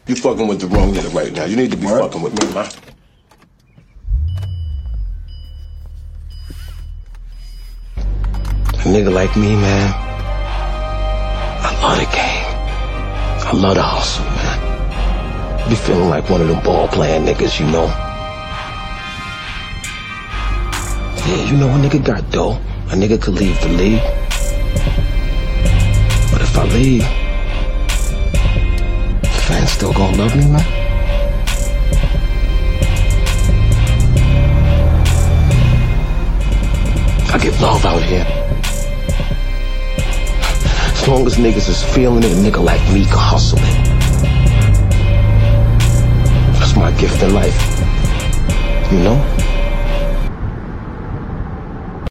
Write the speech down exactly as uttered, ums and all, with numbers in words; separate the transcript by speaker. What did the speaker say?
Speaker 1: You fucking with the wrong nigga right now. You need to be
Speaker 2: What?
Speaker 1: fucking with me, man.
Speaker 3: A nigga like me, man, I love the game. I love the hustle, man. Be feeling like one of them ball-playing niggas, you know. Yeah, you know, a nigga got dough. A nigga could leave the league. But if I leave, the fans still gonna love me, man. I get love out here. As long as niggas is feeling it, a nigga like me can hustle it. That's my gift in life, you know?